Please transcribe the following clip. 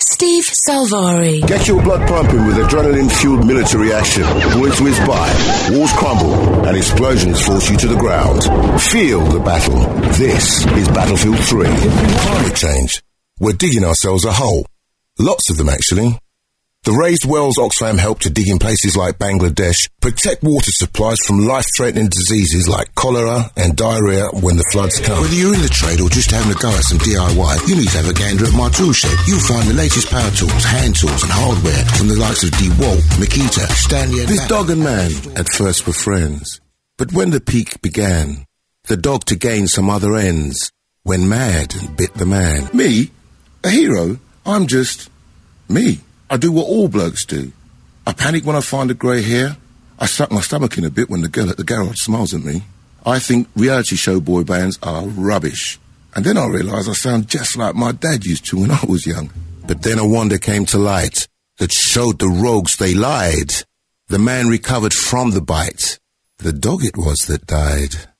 Steve Salvari. Get your blood pumping with adrenaline-fueled military action. Bullets whiz by, walls crumble, and explosions force you to the ground. Feel the battle. This is Battlefield 3. Climate change. We're digging ourselves a hole. Lots of them, actually. The raised wells Oxfam help to dig in places like Bangladesh protect water supplies from life-threatening diseases like cholera and diarrhea when the floods come. Whether you're in the trade or just having a go at some DIY, you need to have a gander at my tool shed. You'll find the latest power tools, hand tools and hardware from the likes of DeWalt, Makita, Stanley and... This dog and man at first were friends. But when the peak began, the dog to gain some other ends went mad and bit the man. Me? A hero? I'm just... me. I do what all blokes do. I panic when I find a grey hair. I suck my stomach in a bit when the girl at the garage smiles at me. I think reality show boy bands are rubbish. And then I realise I sound just like my dad used to when I was young. But then a wonder came to light that showed the rogues they lied. The man recovered from the bite. The dog it was that died.